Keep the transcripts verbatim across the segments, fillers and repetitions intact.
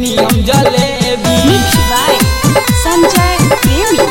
किनी हम jalebi. Mix by Sanjay प्रेमी।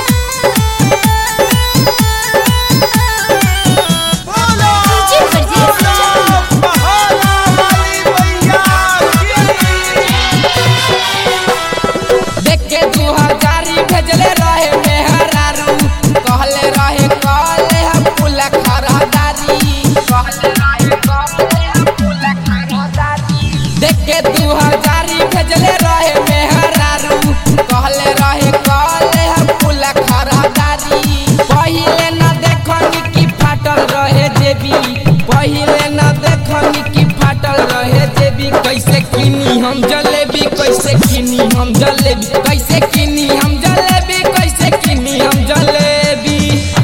देखे दू हजारी भेजले रहे मेहरारू कहले रहे कहले हम फूल खरदारी। पहिले न देखनी की फाटल रहे जेबी पहिले न देखनी की फाटल रहे जेबी। कैसे किनी हम जलेबी कैसे किनी हम जलेबी कैसे किनी हम जलेबी कैसे किनी हम जलेबी।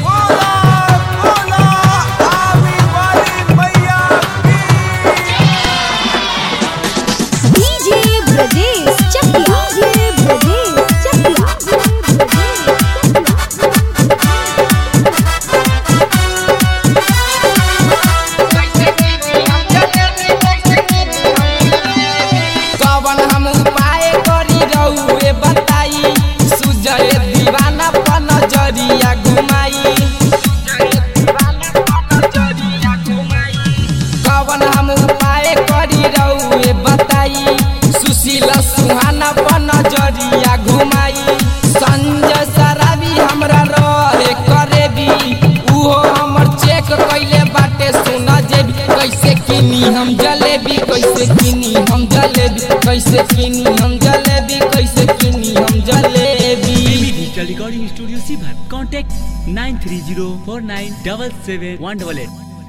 सुशीला सुहाना पर नजरिया घुमाई संजय शराबी हमरा रहे करेबी उहो हमर चेक कैले बाटे सुना जेबी। कैसे किनी हम जलेबी कैसे किनी हम जलेबी कैसे किनी हम जलेबी कैसे किनी हम जलेबी। डिजिटल रिकॉर्डिंग स्टूडियो सीभर contact nine three zero four nine double seven one double at.